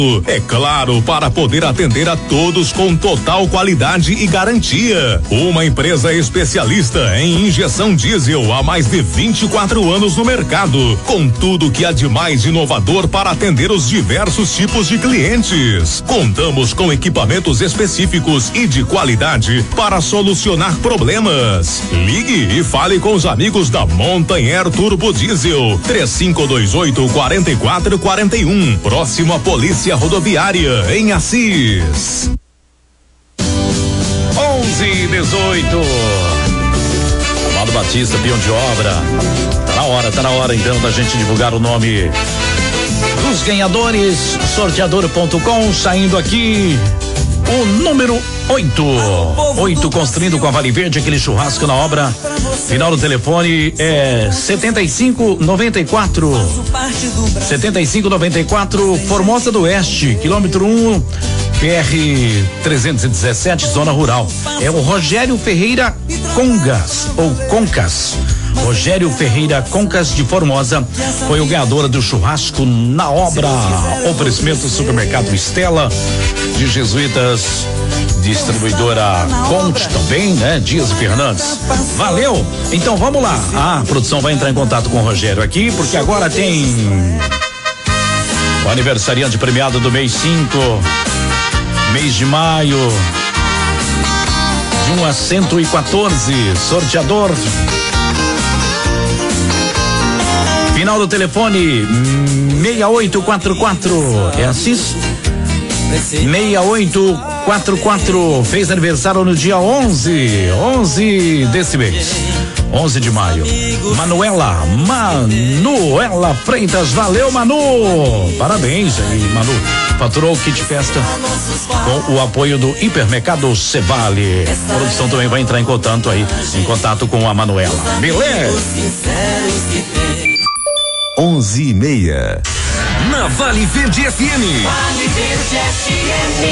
É claro, para poder atender a todos com total qualidade e garantia. Uma empresa especialista em injeção diesel há mais de 24 anos no mercado, com tudo que há de mais inovador para atender os diversos tipos de clientes. Contamos com equipamentos específicos e de qualidade para solucionar problemas. Ligue e fale com os amigos da Montanher Turbo Diesel. 3528-4441. Próximo à Polícia Rodoviária, em Assis. 11:18. Amado Batista, peão de obra. Tá na hora então da gente divulgar o nome dos ganhadores. Sorteador.com, saindo aqui o número 8 construindo com a Vale Verde, aquele churrasco na obra. Final do telefone é 7594. 7594, Formosa do Oeste, quilômetro 1, PR 317, zona rural. É o Rogério Ferreira Concas. Rogério Ferreira Concas de Formosa foi o ganhador do churrasco na obra. Oferecimento Supermercado Estela de Jesuítas, distribuidora Conte também, né? Dias e Fernandes. Valeu! Então vamos lá. A produção vai entrar em contato com o Rogério aqui, porque agora tem o aniversariante premiado do mês 5, mês de maio, de 1 a 114, sorteador. Final do telefone 6844. É Assis? 6844. Fez aniversário no dia 11 desse mês. 11 de maio. Manuela Freitas. Valeu, Manu. Parabéns aí, Manu. Faturou o kit festa com o apoio do Hipermercado Cevale. A produção também vai entrar em contato com a Manuela. Beleza? 11:30. Na Vale Verde FM. Vale Verde FM.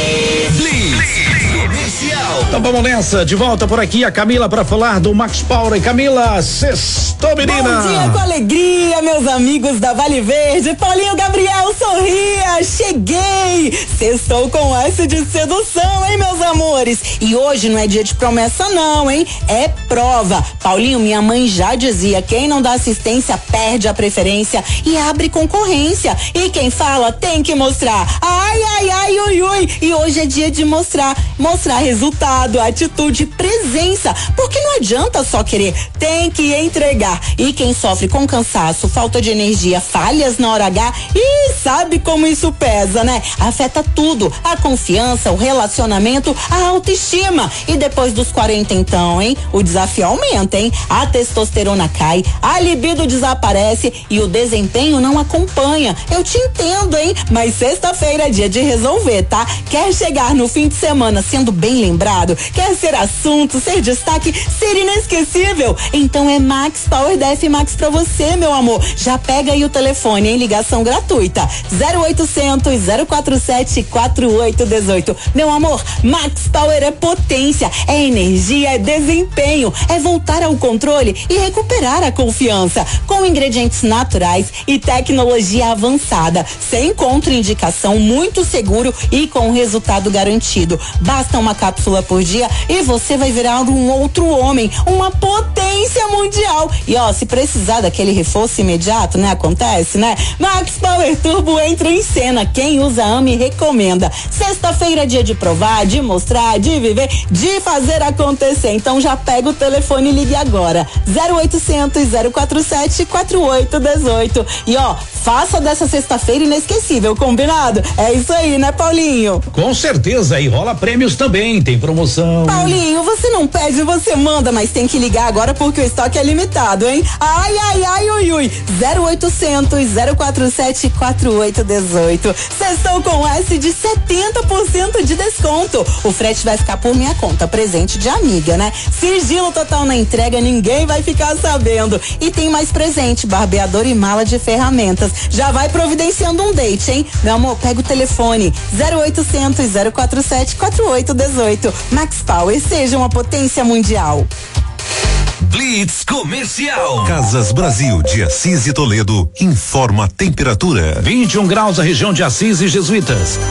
Blitz Comercial. Então vamos nessa, de volta por aqui a Camila para falar do Max Power. E Camila, sextou, menina. Bom dia com alegria, meus amigos da Vale Verde. Paulinho Gabriel, sorria, cheguei. Sextou com S de sedução, hein, meus amores? E hoje não é dia de promessa não, hein? É prova. Paulinho, minha mãe já dizia, quem não dá assistência perde a preferência e abre concorrência. E quem fala tem que mostrar. Ai, ai, ai, ui, ui. E hoje é dia de mostrar resultado, atitude, presença. Porque não adianta só querer, tem que entregar. E quem sofre com cansaço, falta de energia, falhas na hora H, e sabe como isso pesa, né? Afeta tudo, a confiança, o relacionamento, a autoestima. E depois dos 40 então, hein? O desafio aumenta, hein? A testosterona cai, a libido desaparece e o desempenho não acompanha. Eu te entendo, hein? Mas sexta-feira é dia de resolver, tá? Quer chegar no fim de semana sendo bem lembrado? Quer ser assunto, ser destaque, ser inesquecível? Então é Max Power da F-Max pra você, meu amor. Já pega aí o telefone em ligação gratuita. 0800 047 4818. Meu amor, Max Power é potência, é energia, é desempenho, é voltar ao controle e recuperar a confiança. Com ingredientes naturais e tecnologia avançada, sem contraindicação, muito seguro e com resultado garantido. Basta uma cápsula por dia e você vai virar um outro homem, uma potência mundial. E ó, se precisar daquele reforço imediato, né? Acontece, né? Max Power Turbo entra em cena. Quem usa, ama e recomenda. Sexta-feira é dia de provar, de mostrar, de viver, de fazer acontecer. Então já pega o telefone e ligue agora. 0800 047 4818. E ó, faça dessa sexta-feira inesquecível, combinado? É isso aí, né, Paulinho? Com certeza, e rola prêmios também, tem promoção. Paulinho, você não pede, você manda, mas tem que ligar agora porque o estoque é limitado, hein? Ai, ai, ai, ui, ui. 0800 047 4818. Sextou com S de 70% de desconto. O frete vai ficar por minha conta, presente de amiga, né? Sigilo total na entrega, ninguém vai ficar sabendo. E tem mais presente, barbeador e mala de ferramentas. Já vai providenciando um date, hein? Meu amor, pega o telefone 0800 047 4818. Max Power, seja uma potência mundial. Blitz Comercial. Casas Brasil de Assis e Toledo informa a temperatura. 21 graus na região de Assis e Jesuítas.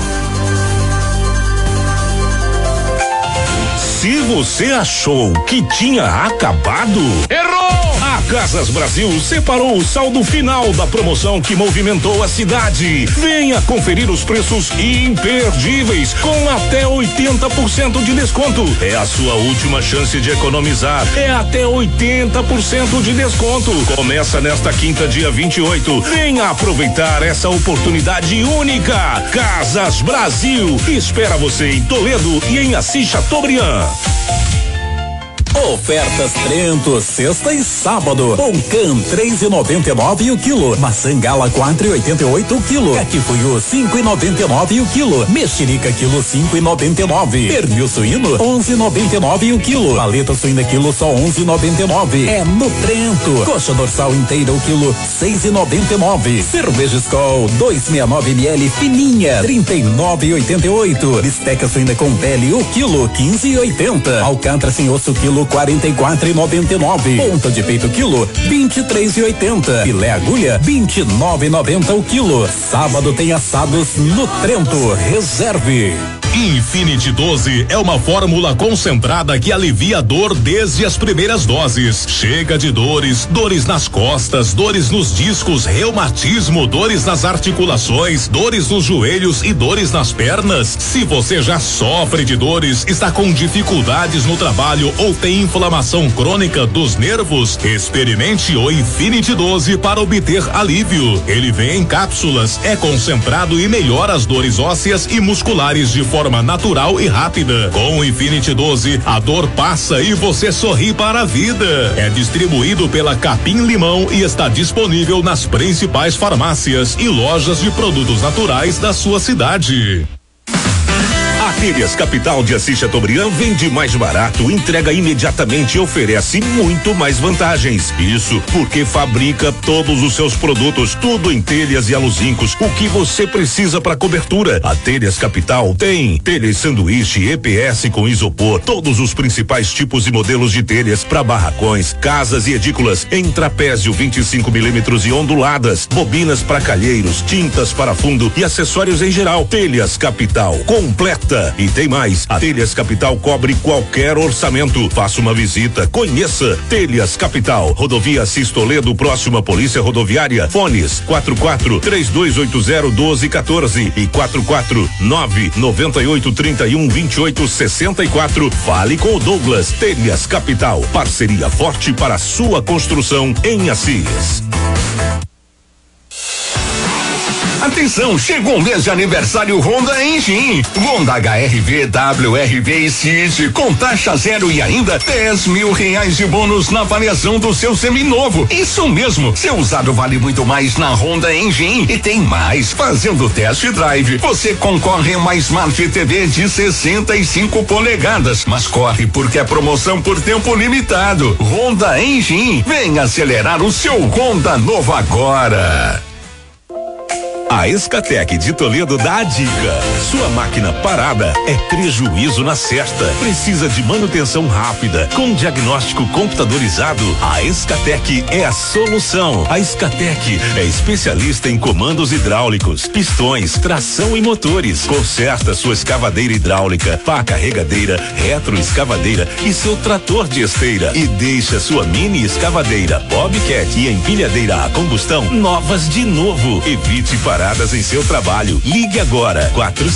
Se você achou que tinha acabado, errou! A Casas Brasil separou o saldo final da promoção que movimentou a cidade. Venha conferir os preços imperdíveis com até 80% de desconto. É a sua última chance de economizar. É até 80% de desconto. Começa nesta quinta, dia 28. Venha aproveitar essa oportunidade única. Casas Brasil espera você em Toledo e em Assis Chateaubriand. Ofertas Trento, sexta e sábado. Pão-can 3,99 o quilo. Maçã gala 4,88 o quilo. Caqui-fuiu 5,99 o quilo. Mexerica quilo 5,99. Pernil suíno 11,99 o quilo. Paleta suína quilo só 11,99. É no Trento. Coxa dorsal inteira o quilo 6,99. Cerveja Skol 269 ml fininha 39,88. Bisteca suína com pele o quilo 15,80. Alcatra sem osso quilo 44,99. Ponta de peito quilo 23,80. Filé agulha 29,90 o quilo. Sábado tem assados no Trento. Reserve. Infinity 12 é uma fórmula concentrada que alivia a dor desde as primeiras doses. Chega de dores nas costas, dores nos discos, reumatismo, dores nas articulações, dores nos joelhos e dores nas pernas. Se você já sofre de dores, está com dificuldades no trabalho ou tem inflamação crônica dos nervos, experimente o Infinity 12 para obter alívio. Ele vem em cápsulas, é concentrado e melhora as dores ósseas e musculares de forma natural e rápida. Com o Infinity 12, a dor passa e você sorri para a vida. É distribuído pela Capim Limão e está disponível nas principais farmácias e lojas de produtos naturais da sua cidade. A Telhas Capital de Assis Chateaubriand vende mais barato, entrega imediatamente e oferece muito mais vantagens. Isso porque fabrica todos os seus produtos, tudo em telhas e aluzincos, o que você precisa para cobertura. A Telhas Capital tem telhas sanduíche, EPS com isopor, todos os principais tipos e modelos de telhas para barracões, casas e edículas em trapézio 25 milímetros e onduladas, bobinas para calheiros, tintas para fundo e acessórios em geral. Telhas Capital, completa. E tem mais, a Telhas Capital cobre qualquer orçamento. Faça uma visita, conheça Telhas Capital, Rodovia Assis Toledo, próxima Polícia Rodoviária. Fones 44-3280-1214 e 449-9831-2864. Fale com o Douglas. Telhas Capital, parceria forte para sua construção em Assis. Atenção, chegou o mês de aniversário Honda Engine. Honda HR-V, WR-V e City com taxa zero e ainda R$10.000 de bônus na avaliação do seu seminovo. Isso mesmo, seu usado vale muito mais na Honda Engine. E tem mais, fazendo test drive, você concorre a uma Smart TV de 65 polegadas. Mas corre porque é promoção por tempo limitado. Honda Engine, vem acelerar o seu Honda novo agora. A Escatec de Toledo dá a dica. Sua máquina parada é prejuízo na certa. Precisa de manutenção rápida, com diagnóstico computadorizado. A Escatec é a solução. A Escatec é especialista em comandos hidráulicos, pistões, tração e motores. Conserta sua escavadeira hidráulica, pá carregadeira, retroescavadeira e seu trator de esteira. E deixa sua mini escavadeira, Bobcat e empilhadeira a combustão novas de novo. Evite paradas em seu trabalho. Ligue agora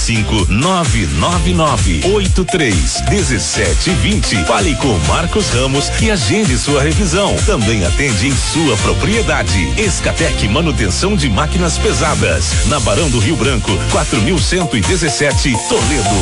45-999-83-1720. Fale com Marcos Ramos e agende sua revisão. Também atende em sua propriedade. Escatec Manutenção de Máquinas Pesadas, na Barão do Rio Branco, 4117, Toledo.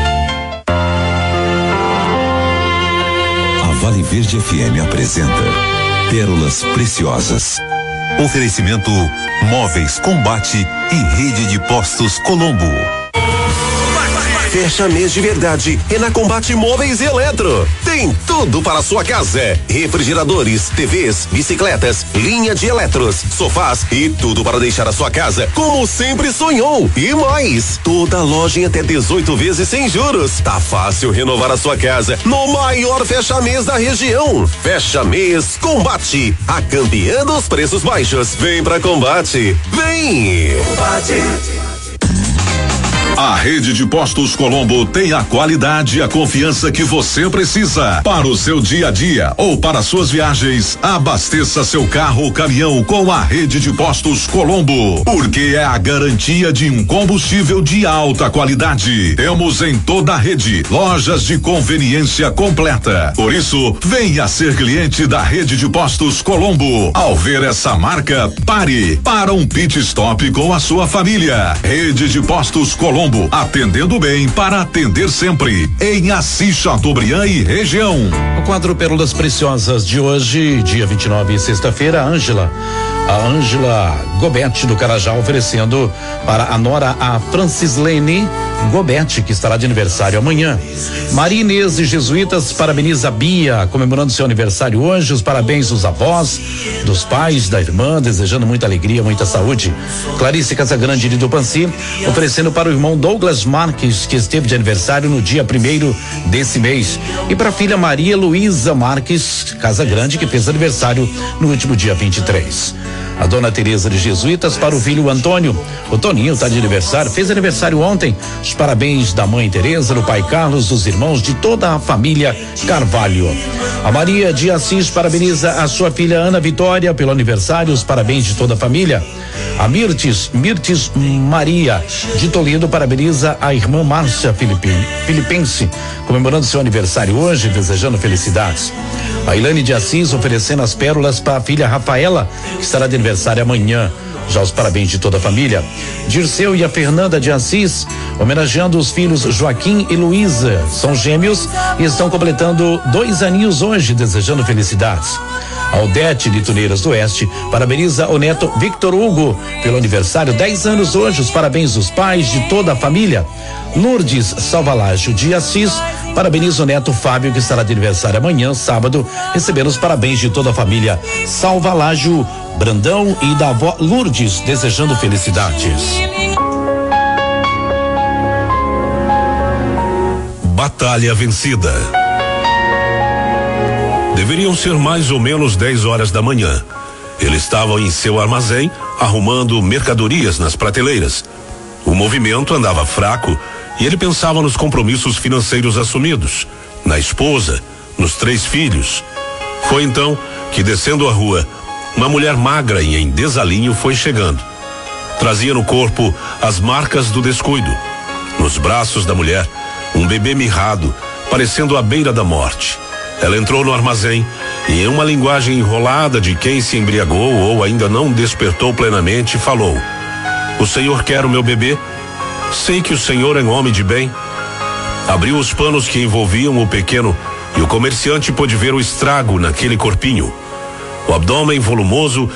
A Vale Verde FM apresenta Pérolas Preciosas. Oferecimento Móveis Combate e Rede de Postos Colombo. Fecha mês de verdade é na Combate Móveis e Eletro. Tem tudo para a sua casa: refrigeradores, TVs, bicicletas, linha de eletros, sofás e tudo para deixar a sua casa como sempre sonhou. E mais, toda loja em até 18 vezes sem juros. Tá fácil renovar a sua casa no maior fecha mês da região. Fecha mês Combate, a campeã dos preços baixos. Vem pra Combate, vem! Combate. A rede de postos Colombo tem a qualidade e a confiança que você precisa para o seu dia a dia ou para suas viagens. Abasteça seu carro ou caminhão com a rede de postos Colombo, porque é a garantia de um combustível de alta qualidade. Temos em toda a rede lojas de conveniência completa. Por isso, venha ser cliente da rede de postos Colombo. Ao ver essa marca, pare para um pit stop com a sua família. Rede de postos Colombo, atendendo bem para atender sempre. Em Assis Chateaubriand e região. O quadro Pérolas Preciosas de hoje, dia 29, sexta-feira, a Ângela Gobetti do Carajá oferecendo para a nora a Francislene Gobetti, que estará de aniversário amanhã. Maria Inês de Jesuítas parabeniza a Bia, comemorando seu aniversário hoje. Os parabéns dos avós, dos pais, da irmã, desejando muita alegria, muita saúde. Clarice Casagrande de Tupanci oferecendo para o irmão Douglas Marques, que esteve de aniversário no dia 1º desse mês. E para a filha Maria Luísa Marques Casagrande, que fez aniversário no último dia 23. A dona Tereza de Jesuítas para o filho Antônio. O Toninho está de aniversário, fez aniversário ontem. Os parabéns da mãe Tereza, do pai Carlos, dos irmãos, de toda a família Carvalho. A Maria de Assis parabeniza a sua filha Ana Vitória pelo aniversário. Os parabéns de toda a família. A Mirtes Maria de Toledo parabeniza a irmã Márcia Filipense, comemorando seu aniversário hoje, desejando felicidades. A Ilane de Assis oferecendo as pérolas para a filha Rafaela, que estará de aniversário amanhã. Já os parabéns de toda a família. Dirceu e a Fernanda de Assis homenageando os filhos Joaquim e Luísa. São gêmeos e estão completando 2 aninhos hoje, desejando felicidades. A Odete de Tuneiras do Oeste parabeniza o neto Victor Hugo pelo aniversário, 10 anos hoje. Os parabéns dos pais, de toda a família. Lourdes Salvalágio de Assis parabeniza o neto Fábio, que estará de aniversário amanhã, sábado, recebendo os parabéns de toda a família Salvalágio Brandão e da avó Lourdes, desejando felicidades. Batalha vencida. Deveriam ser mais ou menos 10 horas da manhã. Eles estavam em seu armazém, arrumando mercadorias nas prateleiras. O movimento andava fraco e ele pensava nos compromissos financeiros assumidos, na esposa, nos 3 filhos. Foi então que, descendo a rua, uma mulher magra e em desalinho foi chegando. Trazia no corpo as marcas do descuido. Nos braços da mulher, um bebê mirrado, parecendo à beira da morte. Ela entrou no armazém e, em uma linguagem enrolada de quem se embriagou ou ainda não despertou plenamente, falou: "O senhor quer o meu bebê? Sei que o senhor é um homem de bem." Abriu os panos que envolviam o pequeno e o comerciante pôde ver o estrago naquele corpinho. O abdômen volumoso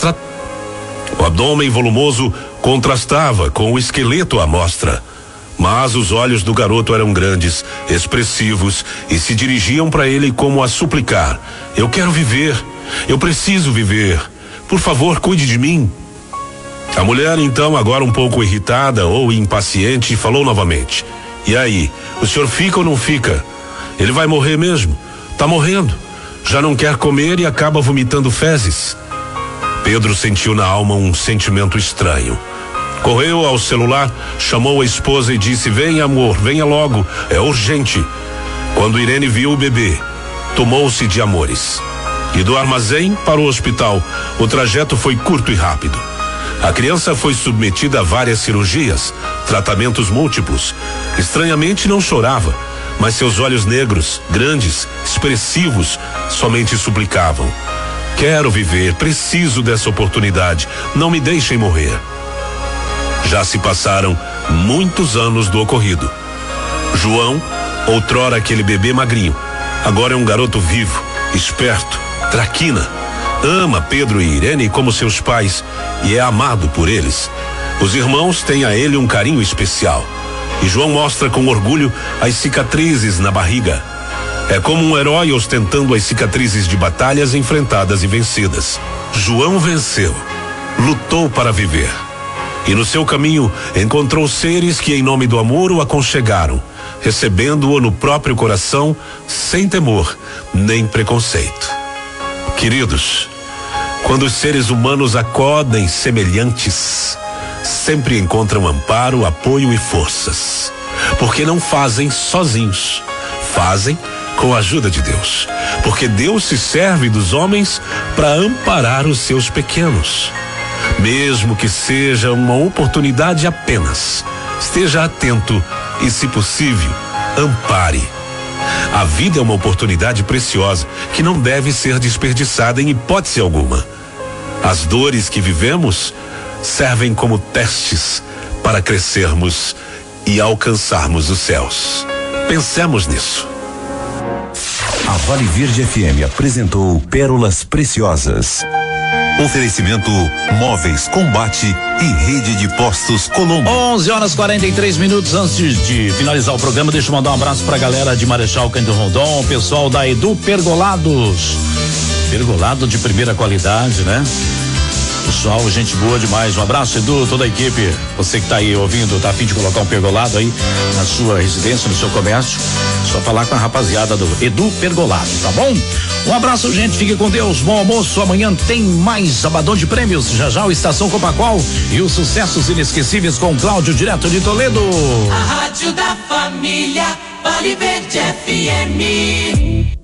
contrastava com o esqueleto à mostra. Mas os olhos do garoto eram grandes, expressivos e se dirigiam para ele como a suplicar: "Eu quero viver, eu preciso viver. Por favor, cuide de mim." A mulher, então, agora um pouco irritada ou impaciente, falou novamente: "E aí, o senhor fica ou não fica? Ele vai morrer mesmo? Tá morrendo. Já não quer comer e acaba vomitando fezes." Pedro sentiu na alma um sentimento estranho. Correu ao celular, chamou a esposa e disse: "Venha, amor, venha logo, é urgente." Quando Irene viu o bebê, tomou-se de amores. E do armazém para o hospital, o trajeto foi curto e rápido. A criança foi submetida a várias cirurgias, tratamentos múltiplos. Estranhamente não chorava, mas seus olhos negros, grandes, expressivos, somente suplicavam: "Quero viver, preciso dessa oportunidade, não me deixem morrer." Já se passaram muitos anos do ocorrido. João, outrora aquele bebê magrinho, agora é um garoto vivo, esperto, traquina. Ama Pedro e Irene como seus pais e é amado por eles. Os irmãos têm a ele um carinho especial. E João mostra com orgulho as cicatrizes na barriga. É como um herói ostentando as cicatrizes de batalhas enfrentadas e vencidas. João venceu, lutou para viver. E no seu caminho encontrou seres que em nome do amor o aconchegaram, recebendo-o no próprio coração, sem temor nem preconceito. Queridos, quando os seres humanos acodem semelhantes, sempre encontram amparo, apoio e forças, porque não fazem sozinhos, fazem com a ajuda de Deus, porque Deus se serve dos homens para amparar os seus pequenos. Mesmo que seja uma oportunidade apenas, esteja atento e, se possível, ampare. A vida é uma oportunidade preciosa que não deve ser desperdiçada em hipótese alguma. As dores que vivemos servem como testes para crescermos e alcançarmos os céus. Pensemos nisso. A Vale Verde FM apresentou Pérolas Preciosas. Oferecimento Móveis Combate e Rede de Postos Colombo. 11h43 antes de finalizar o programa, deixa eu mandar um abraço pra galera de Marechal Cândido Rondon, o pessoal da Edu Pergolados. Pergolado de primeira qualidade, né? Pessoal, gente boa demais. Um abraço, Edu, toda a equipe. Você que tá aí ouvindo, tá a fim de colocar um pergolado aí na sua residência, no seu comércio, só falar com a rapaziada do Edu Pergolado, tá bom? Um abraço, gente. Fique com Deus. Bom almoço. Amanhã tem mais Sabadão de Prêmios. Já já o Estação Copacol e os sucessos inesquecíveis com Cláudio, direto de Toledo. A Rádio da Família, Vale Verde FM.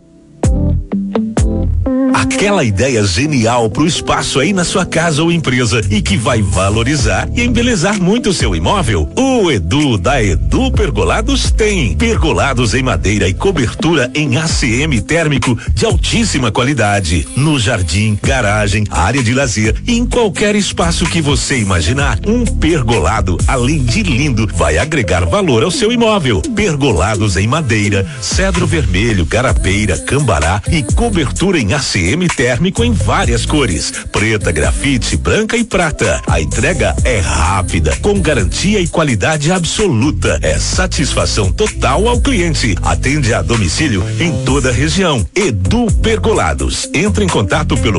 Aquela ideia genial pro espaço aí na sua casa ou empresa e que vai valorizar e embelezar muito o seu imóvel. O Edu da Edu Pergolados tem pergolados em madeira e cobertura em ACM térmico de altíssima qualidade. No jardim, garagem, área de lazer e em qualquer espaço que você imaginar, um pergolado, além de lindo, vai agregar valor ao seu imóvel. Pergolados em madeira, cedro vermelho, garapeira, cambará e cobertura em ACM térmico em várias cores: preta, grafite, branca e prata. A entrega é rápida, com garantia e qualidade absoluta. É satisfação total ao cliente. Atende a domicílio em toda a região. Edu Pergolados. Entre em contato pelo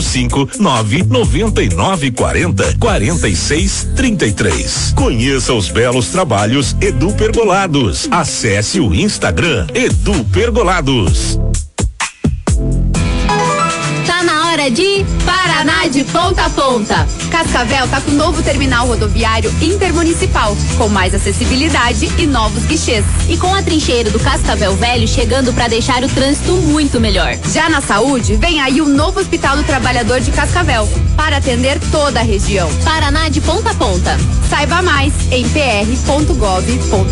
459-9940-4633. Conheça os belos trabalhos Edu Pergolados. Acesse o Instagram Edu Pergolados. De Paraná de ponta a ponta. Cascavel tá com um novo terminal rodoviário intermunicipal, com mais acessibilidade e novos guichês. E com a trincheira do Cascavel Velho chegando para deixar o trânsito muito melhor. Já na saúde, vem aí o novo Hospital do Trabalhador de Cascavel, para atender toda a região. Paraná de ponta a ponta. Saiba mais em pr.gov.br.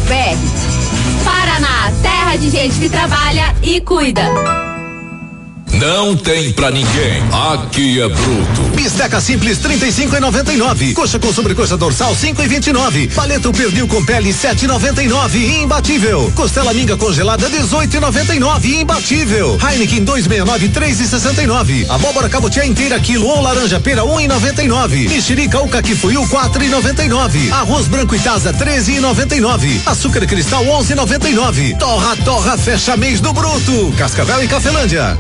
Paraná, terra de gente que trabalha e cuida. Não tem pra ninguém. Aqui é bruto. Bisteca simples 35,99. Coxa com sobrecoxa dorsal 5,29. Paleta pernil com pele 7,99. Imbatível. Costela minga congelada 18,99. Imbatível. Heineken 269 3,69. Abóbora cabotiá inteira quilo ou laranja pera 1,99. Mexerica ou caquifuiu 4,99. Arroz branco Itasa 13,99. Açúcar cristal 11,99. Torra fecha mês do bruto. Cascavel e Cafelândia.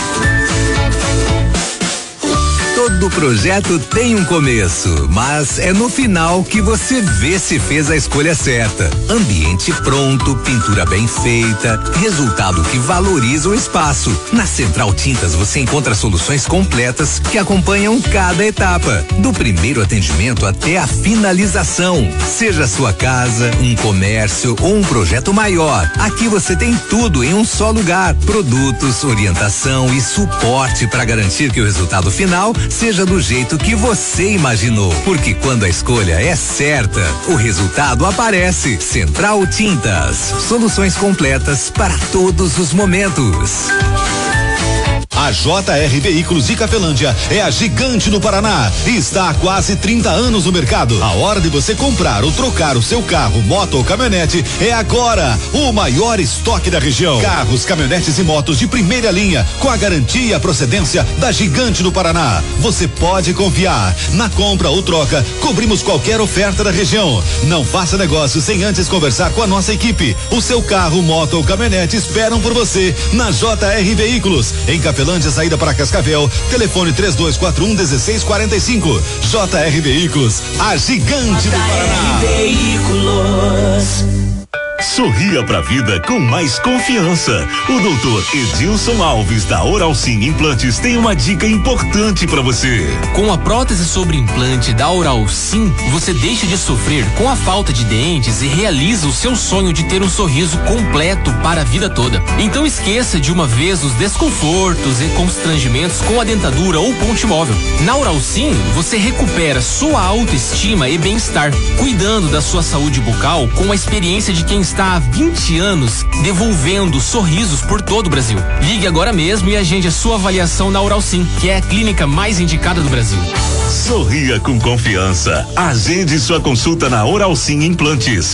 Todo projeto tem um começo, mas é no final que você vê se fez a escolha certa. Ambiente pronto, pintura bem feita, resultado que valoriza o espaço. Na Central Tintas você encontra soluções completas que acompanham cada etapa, do primeiro atendimento até a finalização. Seja sua casa, um comércio ou um projeto maior, aqui você tem tudo em um só lugar. Produtos, orientação e suporte para garantir que o resultado final seja do jeito que você imaginou, porque quando a escolha é certa, o resultado aparece. Central Tintas, soluções completas para todos os momentos. A JR Veículos de Cafelândia é a gigante no Paraná e está há quase 30 anos no mercado. A hora de você comprar ou trocar o seu carro, moto ou caminhonete é agora. O maior estoque da região. Carros, caminhonetes e motos de primeira linha com a garantia e a procedência da gigante no Paraná. Você pode confiar. Na compra ou troca, cobrimos qualquer oferta da região. Não faça negócio sem antes conversar com a nossa equipe. O seu carro, moto ou caminhonete esperam por você na JR Veículos. Em Cafelândia, saída para Cascavel, telefone 3241-1645. JR Veículos, a gigante do Paraná. Veículos. Sorria pra vida com mais confiança. O doutor Edilson Alves da Oral Sim Implantes tem uma dica importante pra você. Com a prótese sobre implante da Oral Sim, você deixa de sofrer com a falta de dentes e realiza o seu sonho de ter um sorriso completo para a vida toda. Então esqueça de uma vez os desconfortos e constrangimentos com a dentadura ou ponte móvel. Na Oral Sim, você recupera sua autoestima e bem-estar, cuidando da sua saúde bucal com a experiência de quem está há 20 anos devolvendo sorrisos por todo o Brasil. Ligue agora mesmo e agende a sua avaliação na Oral Sim, que é a clínica mais indicada do Brasil. Sorria com confiança. Agende sua consulta na Oral Sim Implantes.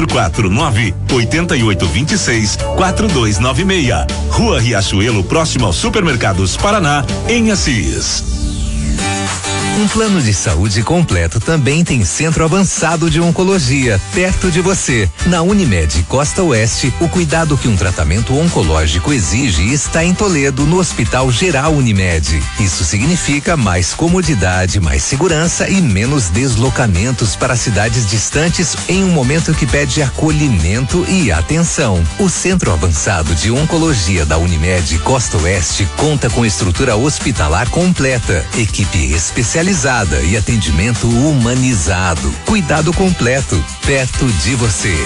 449-8826-4296. Rua Riachuelo, próximo ao Supermercados Paraná, em Assis. Um plano de saúde completo também tem Centro Avançado de Oncologia, perto de você. Na Unimed Costa Oeste, o cuidado que um tratamento oncológico exige está em Toledo, no Hospital Geral Unimed. Isso significa mais comodidade, mais segurança e menos deslocamentos para cidades distantes em um momento que pede acolhimento e atenção. O Centro Avançado de Oncologia da Unimed Costa Oeste conta com estrutura hospitalar completa, equipe especializada e atendimento humanizado. Cuidado completo, perto de você.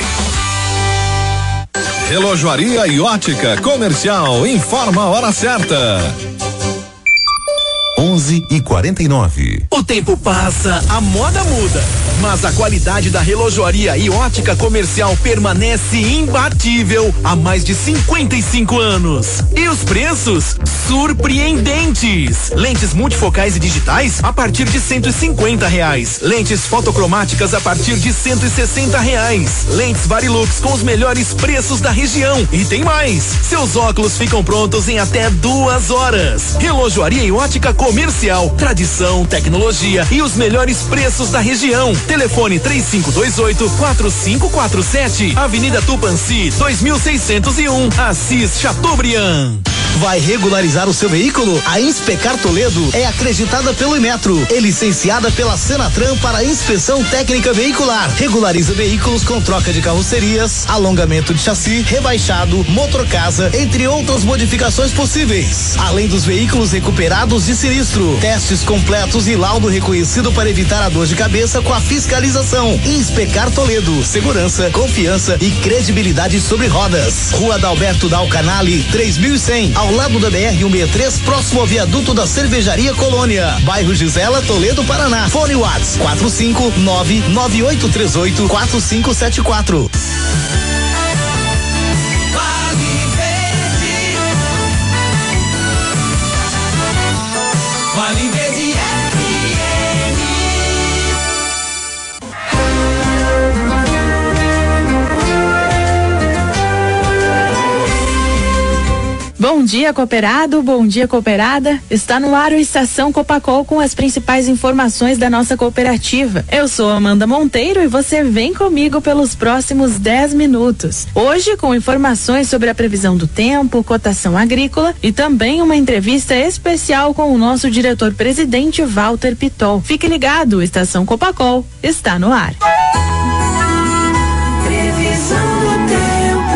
Relojoaria e Ótica Comercial informa a hora certa. 11h49. O tempo passa, a moda muda, mas a qualidade da relojoaria e ótica comercial permanece imbatível há mais de 55 anos. E os preços? Surpreendentes! Lentes multifocais e digitais a partir de R$150. Lentes fotocromáticas a partir de R$160. Lentes Varilux com os melhores preços da região. E tem mais! Seus óculos ficam prontos em até 2 horas. Relojoaria e ótica comercial, tradição, tecnologia e os melhores preços da região. Telefone 3528-4547, Avenida Tupanci, 2601, Assis, Chateaubriand. Vai regularizar o seu veículo? A Inspecar Toledo é acreditada pelo Inmetro e licenciada pela Senatran para inspeção técnica veicular. Regulariza veículos com troca de carrocerias, alongamento de chassi, rebaixado, motor-casa, entre outras modificações possíveis. Além dos veículos recuperados de sinistro, testes completos e laudo reconhecido para evitar a dor de cabeça com a fiscalização. Inspecar Toledo, segurança, confiança e credibilidade sobre rodas. Rua Adalberto Dal Canale, 3100, ao lado da BR-163, próximo ao viaduto da Cervejaria Colônia, bairro Gisela, Toledo, Paraná. Fone WhatsApp 459-9838-4574. Vale Verde FM. Bom dia, cooperado, bom dia, cooperada. Está no ar o Estação Copacol com as principais informações da nossa cooperativa. Eu sou Amanda Monteiro e você vem comigo pelos próximos 10 minutos. Hoje com informações sobre a previsão do tempo, cotação agrícola e também uma entrevista especial com o nosso diretor-presidente Walter Pitol. Fique ligado, o Estação Copacol está no ar. Previsão do tempo.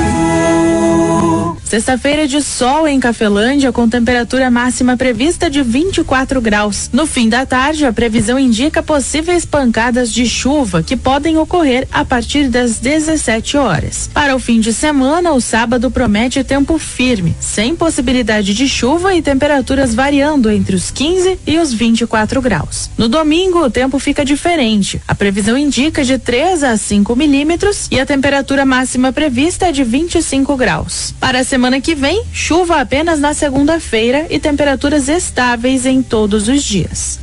Sexta-feira de sol em Cafelândia, com temperatura máxima prevista de 24 graus. No fim da tarde, a previsão indica possíveis pancadas de chuva que podem ocorrer a partir das 17 horas. Para o fim de semana, o sábado promete tempo firme, sem possibilidade de chuva e temperaturas variando entre os 15 e os 24 graus. No domingo, o tempo fica diferente. A previsão indica de 3 a 5 milímetros e a temperatura máxima prevista é de 25 graus. Para a semana semana que vem, chuva apenas na segunda-feira e temperaturas estáveis em todos os dias.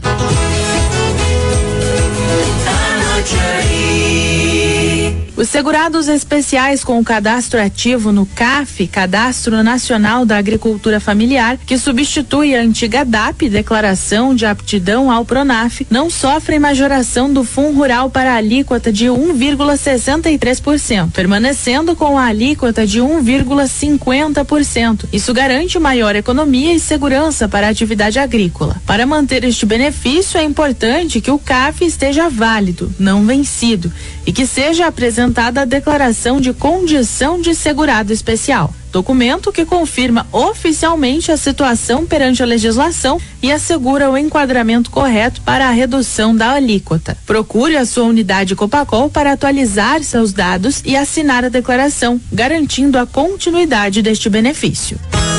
Os segurados especiais com o cadastro ativo no CAF, Cadastro Nacional da Agricultura Familiar, que substitui a antiga DAP, Declaração de Aptidão ao PRONAF, não sofrem majoração do Fundo Rural para a alíquota de 1,63%, permanecendo com a alíquota de 1,50%. Isso garante maior economia e segurança para a atividade agrícola. Para manter este benefício, é importante que o CAF esteja válido, não vencido, e que seja apresentado a declaração de condição de segurado especial, documento que confirma oficialmente a situação perante a legislação e assegura o enquadramento correto para a redução da alíquota. Procure a sua unidade Copacol para atualizar seus dados e assinar a declaração, garantindo a continuidade deste benefício.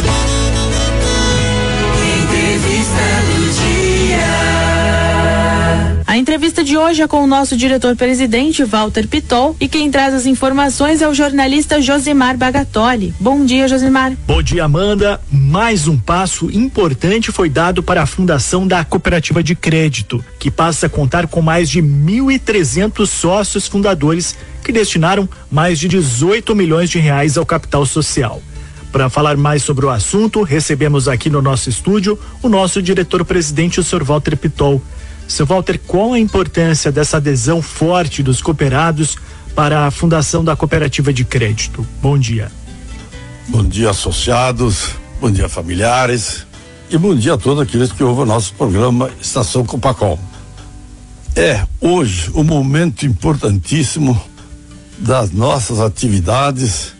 A entrevista de hoje é com o nosso diretor-presidente, Walter Pitol, e quem traz as informações é o jornalista Josimar Bagatoli. Bom dia, Josimar. Bom dia, Amanda. Mais um passo importante foi dado para a fundação da Cooperativa de Crédito, que passa a contar com mais de 1.300 sócios fundadores que destinaram mais de 18 milhões de reais ao capital social. Para falar mais sobre o assunto, recebemos aqui no nosso estúdio o nosso diretor-presidente, o Sr. Walter Pitol. Seu Walter, qual a importância dessa adesão forte dos cooperados para a fundação da Cooperativa de Crédito? Bom dia. Bom dia, associados, bom dia, familiares, e bom dia a todos aqueles que ouvem o nosso programa Estação Copacol. É hoje um momento importantíssimo das nossas atividades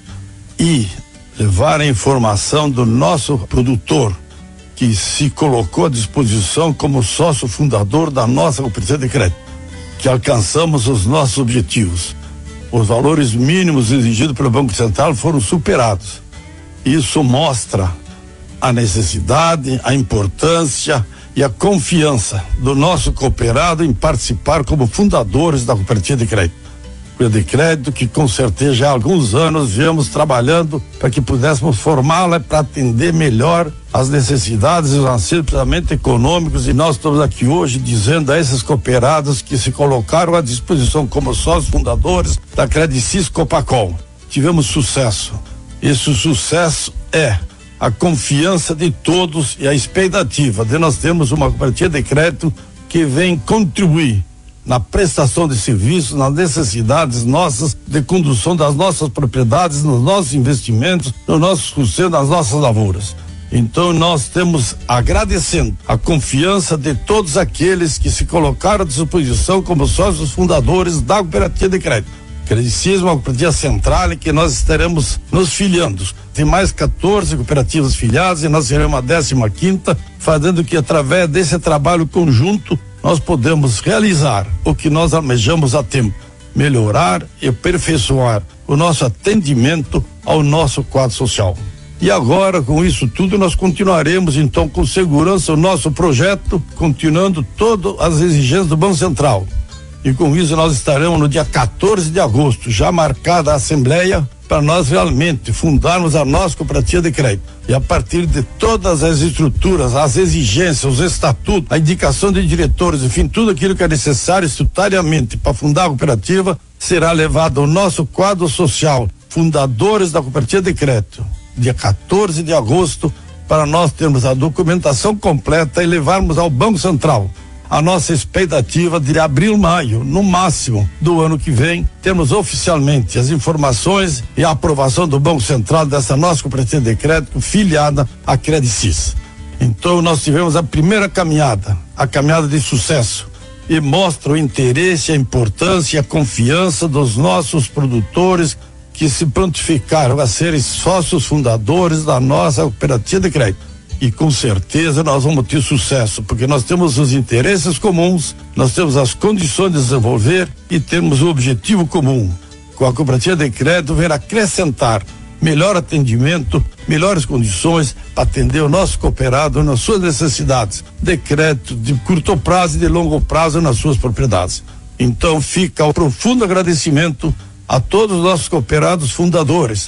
e levar a informação do nosso produtor, que se colocou à disposição como sócio fundador da nossa cooperativa de crédito, que alcançamos os nossos objetivos. Os valores mínimos exigidos pelo Banco Central foram superados. Isso mostra a necessidade, a importância e a confiança do nosso cooperado em participar como fundadores da cooperativa de crédito. De crédito que com certeza já há alguns anos viemos trabalhando para que pudéssemos formá-la para atender melhor as necessidades e os anseios, principalmente econômicos, e nós estamos aqui hoje dizendo a esses cooperados que se colocaram à disposição como sócios fundadores da Credicis Copacol. Tivemos sucesso. Esse sucesso é a confiança de todos e a expectativa de nós termos uma cooperativa de crédito que vem contribuir na prestação de serviços, nas necessidades nossas de condução das nossas propriedades, nos nossos investimentos, nos nossos custos, nas nossas lavouras. Então nós temos agradecendo a confiança de todos aqueles que se colocaram à disposição como sócios fundadores da Cooperativa de Crédito. Credicis é uma cooperativa central em que nós estaremos nos filiando. Tem mais 14 cooperativas filiadas e nós seremos a 15ª, fazendo que através desse trabalho conjunto nós podemos realizar o que nós almejamos há tempo, melhorar e aperfeiçoar o nosso atendimento ao nosso quadro social. E agora, com isso tudo, nós continuaremos então com segurança o nosso projeto, continuando todas as exigências do Banco Central. E com isso nós estaremos no dia 14 de agosto, já marcada a assembleia, para nós realmente fundarmos a nossa cooperativa de crédito. E a partir de todas as estruturas, as exigências, os estatutos, a indicação de diretores, enfim, tudo aquilo que é necessário estatutariamente para fundar a cooperativa, será levado ao nosso quadro social, fundadores da cooperativa de crédito, dia 14 de agosto, para nós termos a documentação completa e levarmos ao Banco Central. A nossa expectativa de abril, maio, no máximo do ano que vem, temos oficialmente as informações e a aprovação do Banco Central dessa nossa cooperativa de crédito filiada à Credicis. Então nós tivemos a primeira caminhada, a caminhada de sucesso, e mostra o interesse, a importância e a confiança dos nossos produtores que se prontificaram a serem sócios fundadores da nossa cooperativa de crédito. E com certeza nós vamos ter sucesso, porque nós temos os interesses comuns, nós temos as condições de desenvolver e temos o objetivo comum. Com a cooperativa de crédito, vir acrescentar melhor atendimento, melhores condições para atender o nosso cooperado nas suas necessidades de crédito de curto prazo e de longo prazo nas suas propriedades. Então fica o profundo agradecimento a todos os nossos cooperados fundadores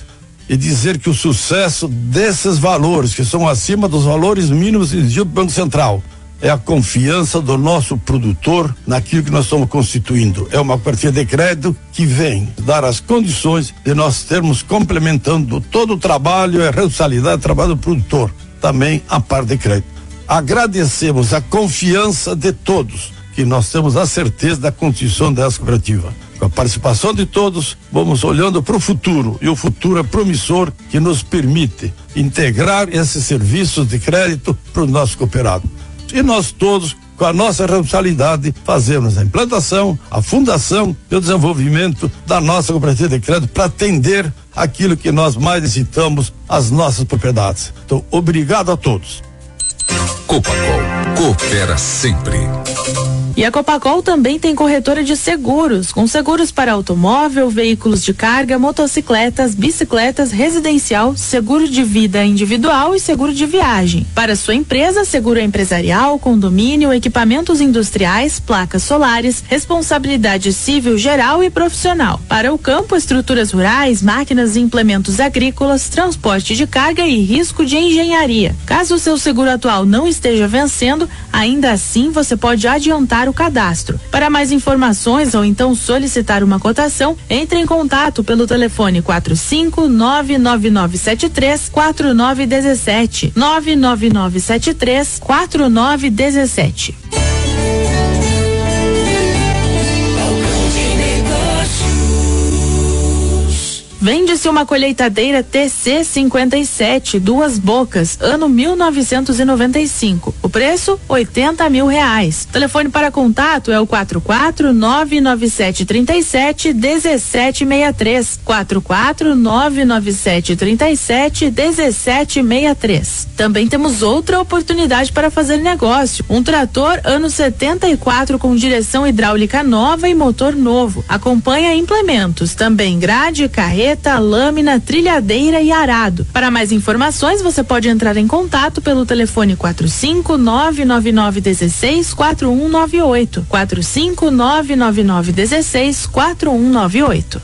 e dizer que o sucesso desses valores, que são acima dos valores mínimos exigidos do Banco Central, é a confiança do nosso produtor naquilo que nós estamos constituindo. É uma cooperativa de crédito que vem dar as condições de nós termos complementando todo o trabalho e a responsabilidade do trabalho do produtor, também a parte de crédito. Agradecemos a confiança de todos, que nós temos a certeza da constituição dessa cooperativa. Com a participação de todos, vamos olhando para o futuro, e o futuro é promissor, que nos permite integrar esses serviços de crédito para o nosso cooperado. E nós todos, com a nossa responsabilidade, fazemos a implantação, a fundação e o desenvolvimento da nossa cooperativa de crédito para atender aquilo que nós mais necessitamos, as nossas propriedades. Então, obrigado a todos. Copacol, coopera sempre. E a Copacol também tem corretora de seguros, com seguros para automóvel, veículos de carga, motocicletas, bicicletas, residencial, seguro de vida individual e seguro de viagem. Para sua empresa, seguro empresarial, condomínio, equipamentos industriais, placas solares, responsabilidade civil geral e profissional. Para o campo, estruturas rurais, máquinas e implementos agrícolas, transporte de carga e risco de engenharia. Caso o seu seguro atual não esteja vencendo, ainda assim você pode adiantar o cadastro. Para mais informações ou então solicitar uma cotação, entre em contato pelo telefone 45-99973-4917 99973-4917. Vende-se uma colheitadeira TC57, 2 bocas, ano 1995. O preço, R$80 mil. Telefone para contato é o 44997371763. 44997371763. Também temos outra oportunidade para fazer negócio. Um trator ano 74 com direção hidráulica nova e motor novo. Acompanha implementos, também grade, carreta, lâmina, trilhadeira e arado. Para mais informações, você pode entrar em contato pelo telefone 45999164198. 45999164198.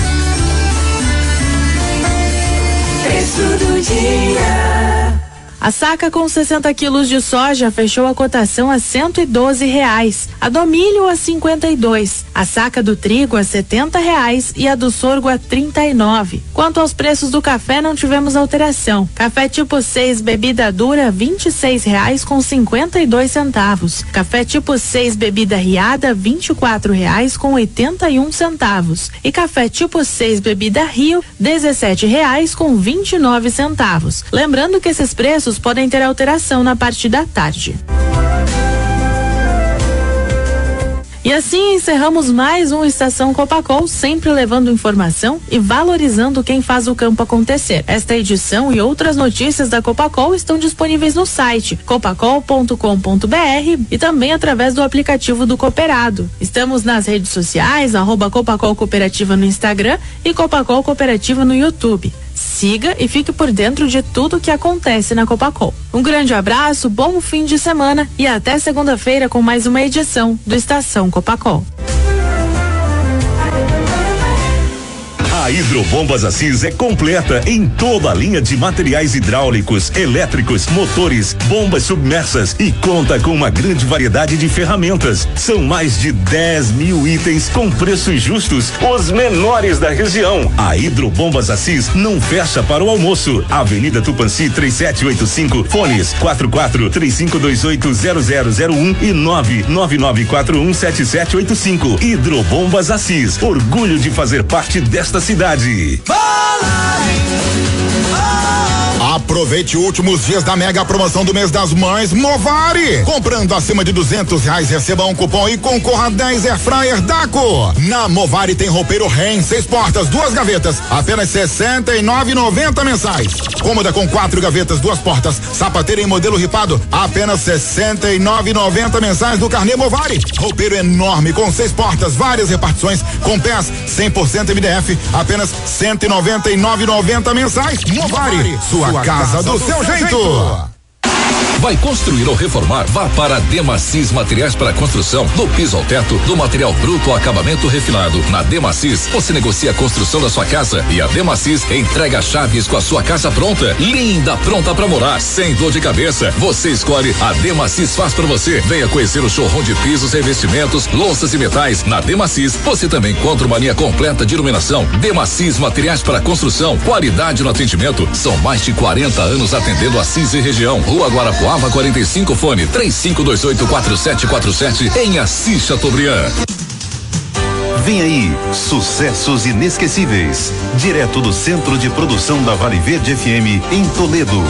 Preço do dia. A saca com 60 quilos de soja fechou a cotação a R$112. A do milho a 52. A saca do trigo a R$70 e a do sorgo a 39. Quanto aos preços do café, não tivemos alteração. Café tipo 6 bebida dura R$26 com 52 centavos. Café tipo 6 bebida riada R$24 com 81 centavos. E café tipo 6 bebida Rio R$17 com 29 centavos. Lembrando que esses preços podem ter alteração na parte da tarde. E assim encerramos mais um Estação Copacol, sempre levando informação e valorizando quem faz o campo acontecer. Esta edição e outras notícias da Copacol estão disponíveis no site copacol.com.br e também através do aplicativo do Cooperado. Estamos nas redes sociais, @Copacol Cooperativa no Instagram e Copacol Cooperativa no YouTube. Siga e fique por dentro de tudo que acontece na Copacol. Um grande abraço, bom fim de semana e até segunda-feira com mais uma edição do Estação Copacol. A Hidrobombas Assis é completa em toda a linha de materiais hidráulicos, elétricos, motores, bombas submersas e conta com uma grande variedade de ferramentas. São mais de 10 mil itens com preços justos, os menores da região. A Hidrobombas Assis não fecha para o almoço. Avenida Tupanci 3785, fones 44-3528-0001 e 999417785. Hidrobombas Assis, orgulho de fazer parte desta cidade. Aproveite os últimos dias da mega promoção do mês das mães Movari. Comprando acima de R$200, receba um cupom e concorra a 10 air fryer Daco. Na Movari tem roupeiro Ren, 6 portas, 2 gavetas, apenas R$69,90 mensais. Cômoda com 4 gavetas, 2 portas, sapateira em modelo ripado, apenas R$69,90 mensais do carnê Movari. Roupeiro enorme com 6 portas, várias repartições, com pés 100% MDF, apenas R$199,90 mensais. Movari, sua casa do seu jeito. Vai construir ou reformar? Vá para a Demacis Materiais para Construção. Do piso ao teto, do material bruto ao acabamento refinado. Na Demacis, você negocia a construção da sua casa e a Demacis entrega chaves com a sua casa pronta. Linda, pronta para morar, sem dor de cabeça. Você escolhe, a Demacis faz para você. Venha conhecer o showroom de pisos, revestimentos, louças e metais. Na Demacis, você também encontra uma linha completa de iluminação. Demacis Materiais para Construção. Qualidade no atendimento. São mais de 40 anos atendendo Assis e região. Rua Guarapuava 45, fone 35284747 em Assis Chateaubriand. Vem aí, sucessos inesquecíveis, direto do Centro de Produção da Vale Verde FM em Toledo.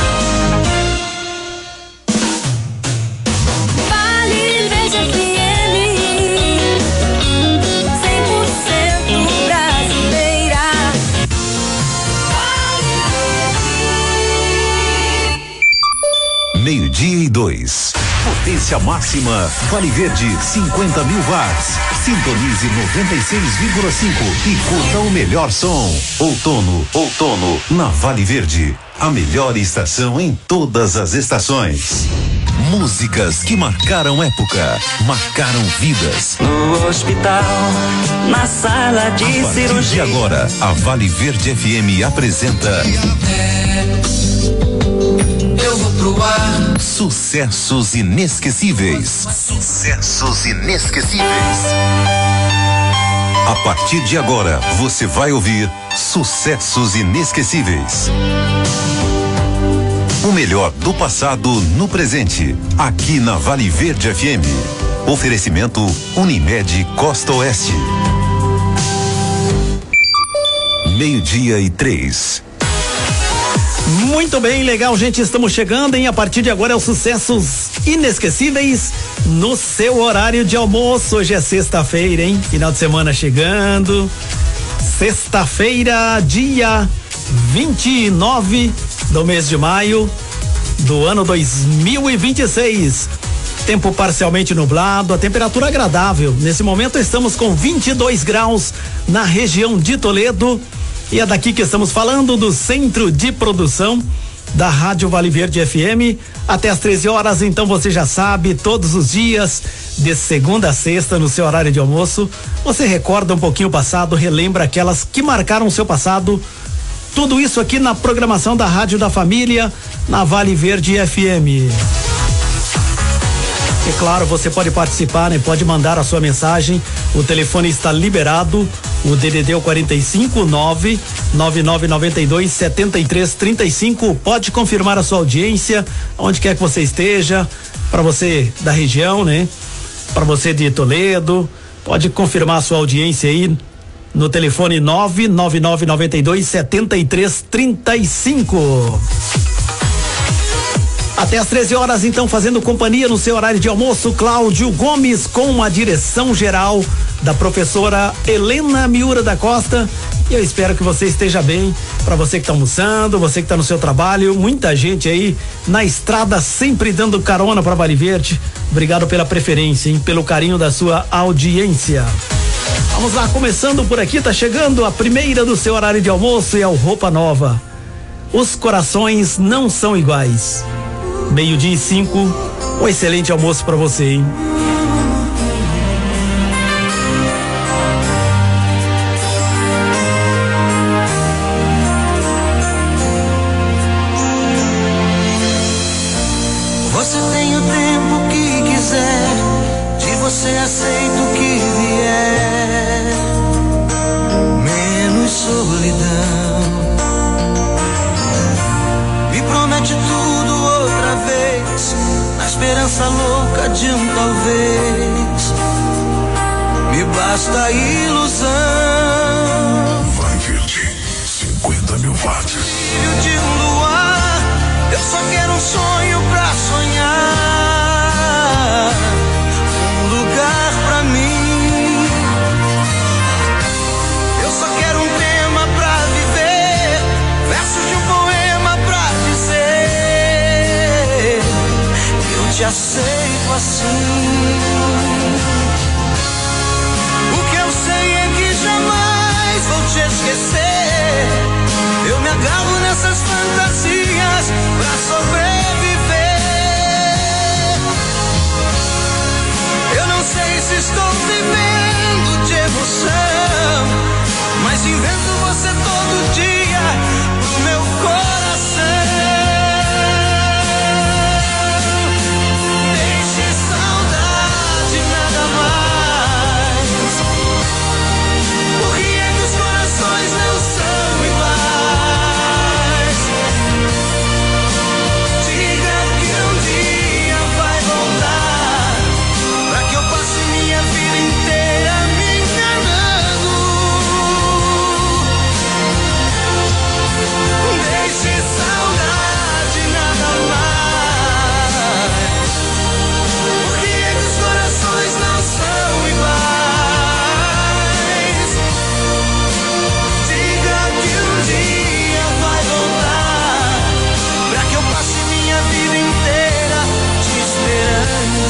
Meio-dia e 2. Potência máxima. Vale Verde 50 mil watts. Sintonize 96,5 e curta o melhor som. Outono na Vale Verde. A melhor estação em todas as estações. Músicas que marcaram época, marcaram vidas. No hospital, na sala de cirurgia. A partir de agora, a Vale Verde FM apresenta Eu vou pro ar. Sucessos inesquecíveis. Sucessos inesquecíveis. A partir de agora, você vai ouvir Sucessos Inesquecíveis. O melhor do passado no presente, aqui na Vale Verde FM. Oferecimento Unimed Costa Oeste. Meio-dia e 3. Muito bem, legal, gente, estamos chegando, hein? A partir de agora é os Sucessos Inesquecíveis no seu horário de almoço. Hoje é sexta-feira, hein? Final de semana chegando. Sexta-feira, dia 29 do mês de maio do ano 2026. Tempo parcialmente nublado, a temperatura agradável. Nesse momento estamos com 22 graus na região de Toledo. E é daqui que estamos falando, do Centro de Produção da Rádio Vale Verde FM, até às 13 horas. Então você já sabe, todos os dias, de segunda a sexta, no seu horário de almoço, você recorda um pouquinho o passado, relembra aquelas que marcaram o seu passado. Tudo isso aqui na programação da Rádio da Família, na Vale Verde FM. E claro, você pode participar, né? Pode mandar a sua mensagem. O telefone está liberado. O DDD é o 459-9992-7335. Pode confirmar a sua audiência, onde quer que você esteja. Para você da região, né? Para você de Toledo, pode confirmar a sua audiência aí no telefone 99992-7335. Até às 13 horas, então, fazendo companhia no seu horário de almoço, Cláudio Gomes, com a direção geral da professora Helena Miura da Costa. E eu espero que você esteja bem. Para você que está almoçando, você que está no seu trabalho, muita gente aí na estrada, sempre dando carona para Vale Verde. Obrigado pela preferência, hein? Pelo carinho da sua audiência. Vamos lá, começando por aqui, tá chegando a primeira do seu horário de almoço, e é o Roupa Nova. Os corações não são iguais. Meio-dia e 5, um excelente almoço para você, hein? Você tem o tempo que quiser, de você aceita o que vier, menos solidão. Me promete tudo outra vez, na esperança louca de um talvez. Me basta a ilusão. Vai Verde, 50 mil watts. Filho de um luar, eu só quero um sonho pra sonhar, um lugar pra mim. Eu só quero um tema pra viver, versos de um poema pra dizer eu te aceito assim. O que eu sei é que jamais vou te esquecer. Eu me agarro nessas fantasias pra sobreviver. estou vivendo de emoção, mas invento você todo dia pro meu coração. Deixe saudade nada mais, porque é que os corações não são iguais. Diga que um dia vai voltar, pra que eu passe minha vida inteira me enganando. Deixe saudade nada mais, porque é que os corações não são iguais. Diga que um dia vai voltar, pra que eu passe minha vida inteira te esperando.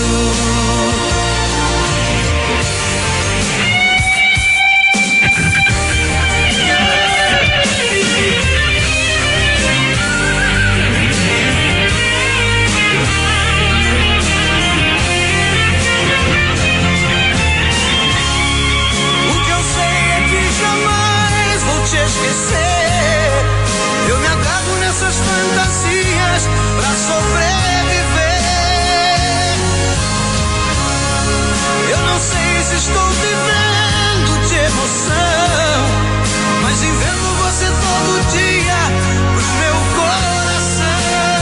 O que eu sei é que jamais vou te esquecer. Eu me agarro nessas fantasias pra sobreviver. Eu não sei se estou vivendo de emoção, mas invento você todo dia pro meu coração.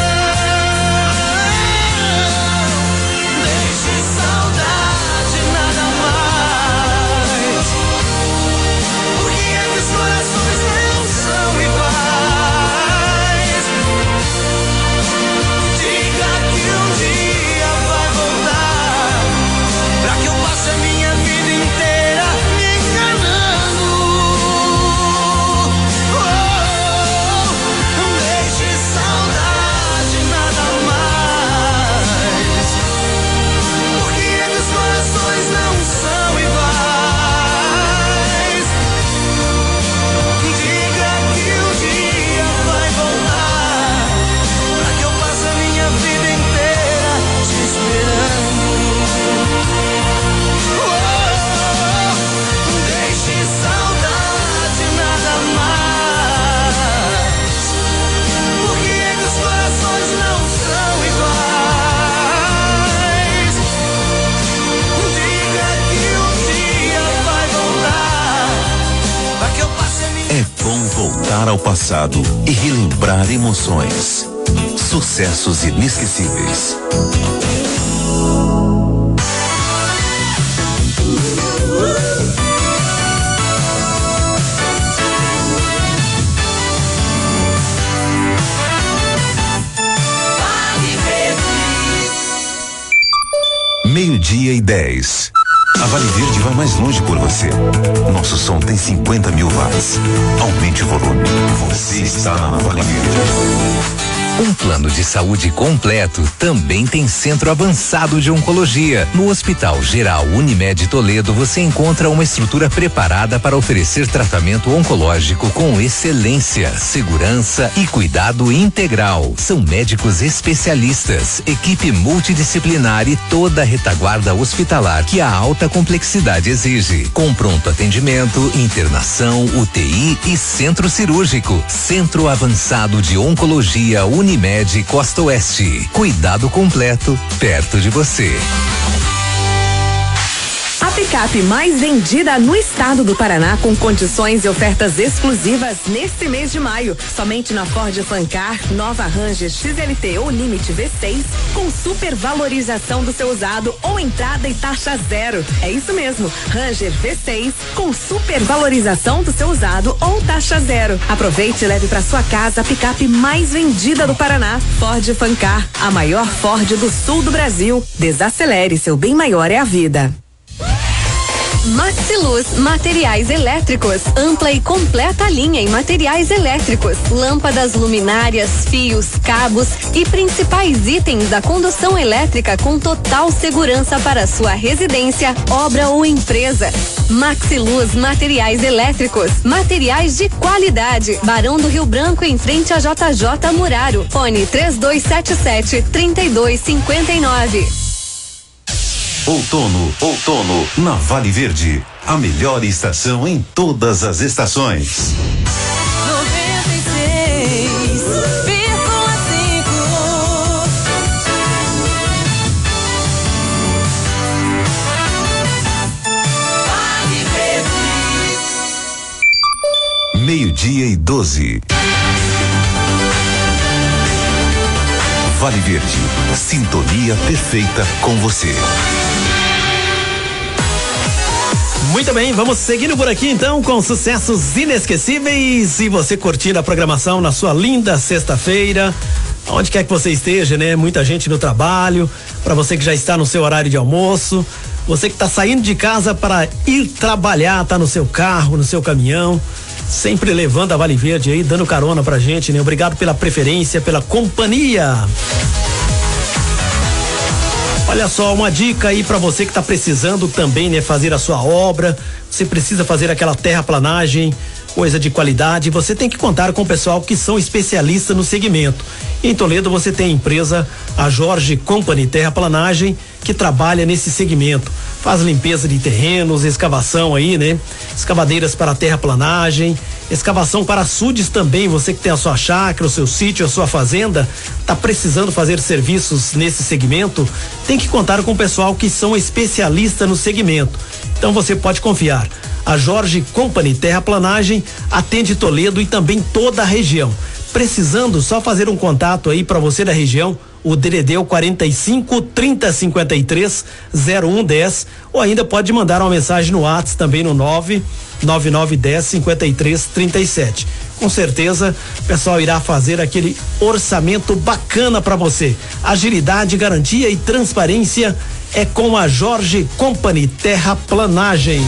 Deixe saudade nada mais, porque é que os corações não são iguais. Diga que um dia vai voltar, pra que eu passe a minha vida inteira me enganando. Deixe saudade nada mais, porque é que os corações não são iguais. Diga que um dia vai voltar, pra que eu passe a minha vida inteira te esperando. Deixe saudade nada mais, porque é que os corações não são iguais. Diga que um dia vai voltar, pra que eu passe a minha É bom voltar ao passado e relembrar emoções. Sucessos inesquecíveis. Meio-dia e 10. A Vale Verde vai mais longe por você. Nosso som tem 50 mil watts. Aumente o volume. Você está na Vale Verde. Um plano de saúde completo também tem Centro Avançado de Oncologia. No Hospital Geral Unimed Toledo você encontra uma estrutura preparada para oferecer tratamento oncológico com excelência, segurança e cuidado integral. São médicos especialistas, equipe multidisciplinar e toda a retaguarda hospitalar que a alta complexidade exige. Com pronto atendimento, internação, UTI e centro cirúrgico. Centro Avançado de Oncologia Unimed Costa Oeste. Cuidado completo, perto de você. A picape mais vendida no estado do Paraná, com condições e ofertas exclusivas neste mês de maio. Somente na Ford Fancar, nova Ranger XLT ou Limite V6, com supervalorização do seu usado ou entrada e taxa zero. É isso mesmo, Ranger V6 com supervalorização do seu usado ou taxa zero. Aproveite e leve para sua casa a picape mais vendida do Paraná. Ford Fancar, a maior Ford do sul do Brasil. Desacelere, seu bem maior é a vida. Maxiluz Materiais Elétricos, ampla e completa linha em materiais elétricos, lâmpadas, luminárias, fios, cabos e principais itens da condução elétrica com total segurança para sua residência, obra ou empresa. Maxiluz Materiais Elétricos, materiais de qualidade. Barão do Rio Branco, em frente a JJ Muraro. Fone 3277-3259. Outono na Vale Verde. A melhor estação em todas as estações. 12:12. Vale Verde, sintonia perfeita com você. Muito bem, vamos seguindo por aqui então com sucessos inesquecíveis e você curtindo a programação na sua linda sexta-feira, onde quer que você esteja, né? Muita gente no trabalho, para você que já está no seu horário de almoço, você que está saindo de casa para ir trabalhar, tá no seu carro, no seu caminhão, sempre levando a Vale Verde aí, dando carona pra gente, né? Obrigado pela preferência, pela companhia. Olha só, uma dica aí pra você que tá precisando também, né, fazer a sua obra. Você precisa fazer aquela terraplanagem, coisa de qualidade. Você tem que contar com o pessoal que são especialistas no segmento. Em Toledo você tem a empresa, a Jorge Company Terraplanagem, que trabalha nesse segmento. Faz limpeza de terrenos, escavação aí, né? Escavadeiras para terraplanagem, escavação para açudes também. Você que tem a sua chácara, o seu sítio, a sua fazenda, tá precisando fazer serviços nesse segmento, tem que contar com o pessoal que são especialistas no segmento. Então você pode confiar. A Jorge Company Terraplanagem atende Toledo e também toda a região. Precisando, só fazer um contato aí para você da região, o DDD 45 30 53 0110, ou ainda pode mandar uma mensagem no WhatsApp também no 99910 53 37. Com certeza o pessoal irá fazer aquele orçamento bacana para você. Agilidade, garantia e transparência é com a Jorge Company Terraplanagem.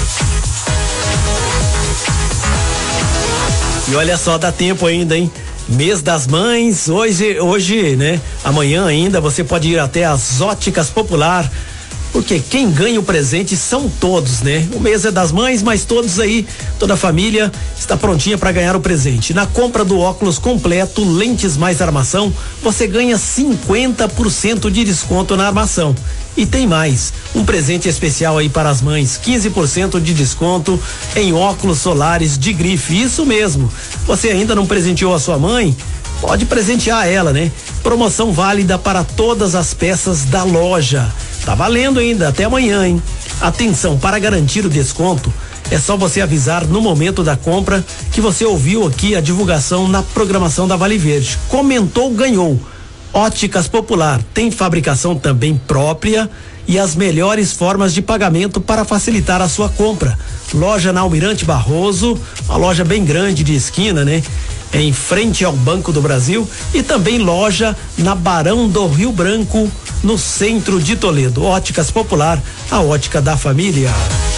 E olha só, dá tempo ainda, hein? Mês das Mães, hoje, né? Amanhã ainda você pode ir até as Óticas Popular, porque quem ganha o presente são todos, né? O mês é das mães, mas todos aí, toda a família está prontinha para ganhar o presente. Na compra do óculos completo, lentes mais armação, você ganha 50% de desconto na armação. E tem mais, um presente especial aí para as mães, 15% de desconto em óculos solares de grife, isso mesmo. Você ainda não presenteou a sua mãe? Pode presentear ela, né? Promoção válida para todas as peças da loja. Tá valendo ainda, até amanhã, hein? Atenção, para garantir o desconto, é só você avisar no momento da compra que você ouviu aqui a divulgação na programação da Vale Verde. Comentou, ganhou. Óticas Popular tem fabricação também própria e as melhores formas de pagamento para facilitar a sua compra. Loja na Almirante Barroso, uma loja bem grande de esquina, né? Em frente ao Banco do Brasil, e também loja na Barão do Rio Branco, no centro de Toledo. Óticas Popular, a ótica da família.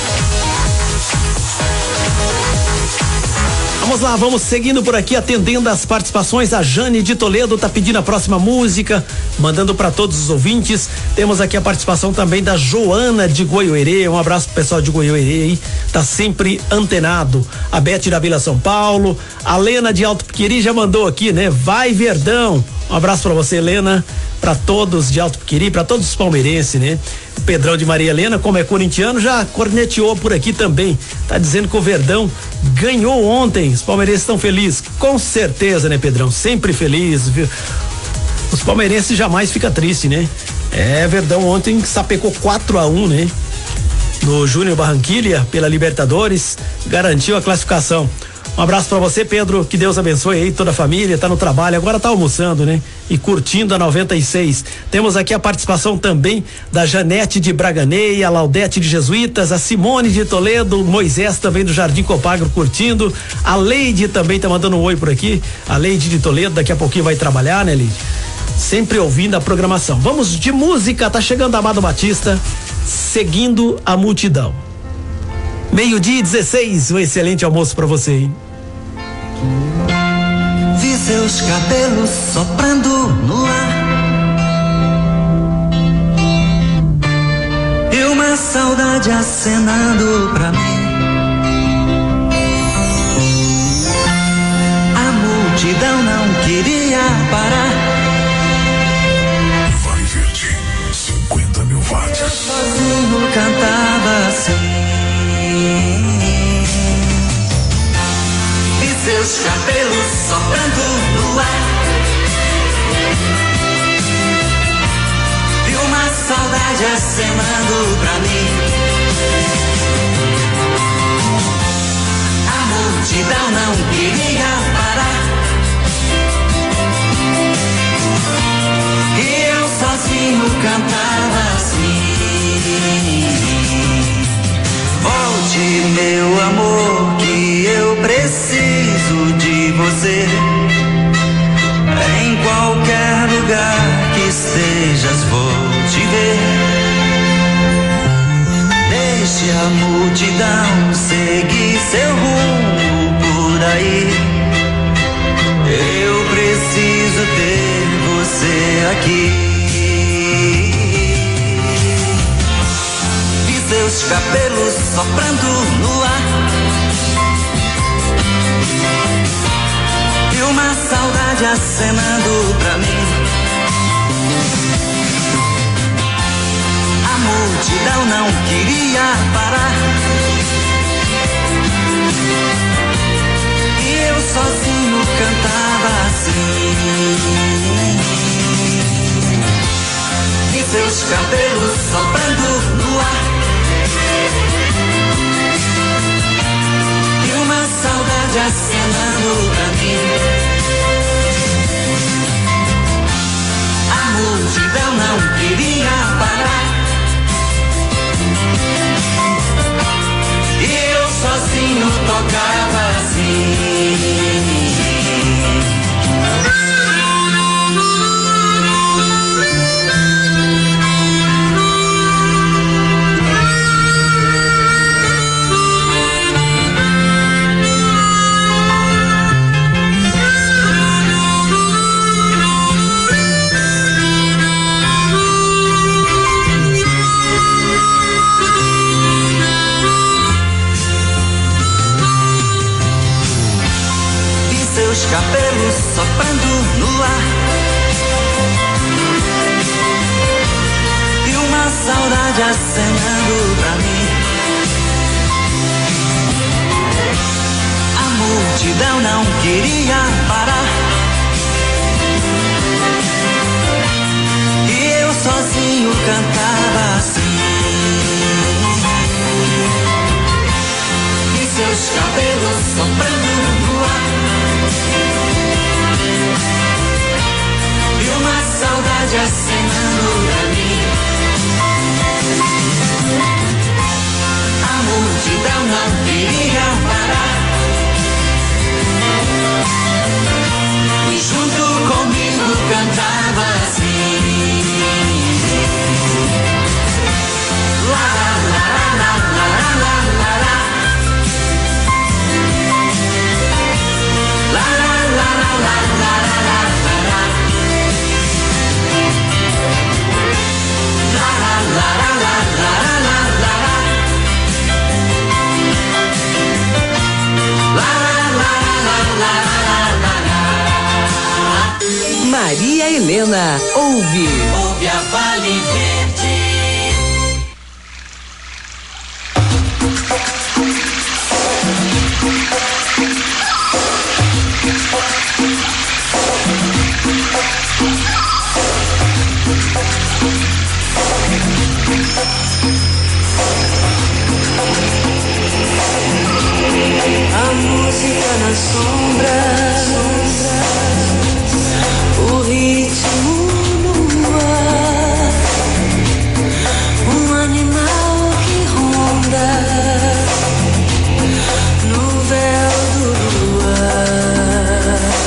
Vamos lá, vamos seguindo por aqui, atendendo as participações. A Jane de Toledo tá pedindo a próxima música, mandando para todos os ouvintes. Temos aqui a participação também da Joana de Goiôerê. Um abraço pro pessoal de Goiôerê aí, tá sempre antenado. A Beth da Vila São Paulo, a Lena de Alto Piqueri já mandou aqui, né? Vai Verdão. Um abraço para você, Helena, para todos de Alto Piqueri, para todos os palmeirenses, né? O Pedrão de Maria Helena, como é corintiano, já corneteou por aqui também. Tá dizendo que o Verdão ganhou ontem. Os palmeirenses estão felizes. Com certeza, né, Pedrão? Sempre feliz, viu? Os palmeirenses jamais ficam tristes, né? Verdão ontem sapecou 4-1, né? No Júnior Barranquilla, pela Libertadores, garantiu a classificação. Um abraço pra você, Pedro, que Deus abençoe aí toda a família, tá no trabalho, agora tá almoçando, né? E curtindo a 96. Temos aqui a participação também da Janete de Braganeia, a Laudete de Jesuítas, a Simone de Toledo, o Moisés também do Jardim Copagro curtindo, a Leide também tá mandando um oi por aqui, a Leide de Toledo daqui a pouquinho vai trabalhar, né, Leide? Sempre ouvindo a programação. Vamos de música, tá chegando Amado Batista, Seguindo a Multidão. 12:16, um excelente almoço pra você, hein? Vi seus cabelos soprando no ar e uma saudade acenando pra mim. A multidão não queria parar. Vale Verde, 50 mil watts. Eu sozinho cantava assim. E seus cabelos soprando no ar. E uma saudade acenando pra mim. A multidão não queria parar. E eu sozinho cantava assim. Volte, meu amor, que eu preciso de você. Em qualquer lugar que estejas, vou te ver. Deixe a multidão seguir seu rumo por aí. Eu preciso ter você aqui. Vi seus cabelos soprando no ar. E uma saudade acenando pra mim. A multidão não queria parar. E eu sozinho cantava assim. E seus cabelos soprando no ar. E uma saudade acenando pra mim. A multidão não queria parar. E eu sozinho tocava assim. Seus cabelos soprando no ar. E uma saudade acenando pra mim. A multidão não queria parar. E eu sozinho cantava assim. E seus cabelos soprando no ar. E uma saudade acenando pra mim. A multidão não queria parar. E junto comigo cantava assim. La la la la la la la la. La la la la la la la la la. La la la la la la la la la. La la la la la la. Maria Helena, ouve a Vale Verde. A música nas sombras, o ritmo no ar, um animal que ronda no véu do luar.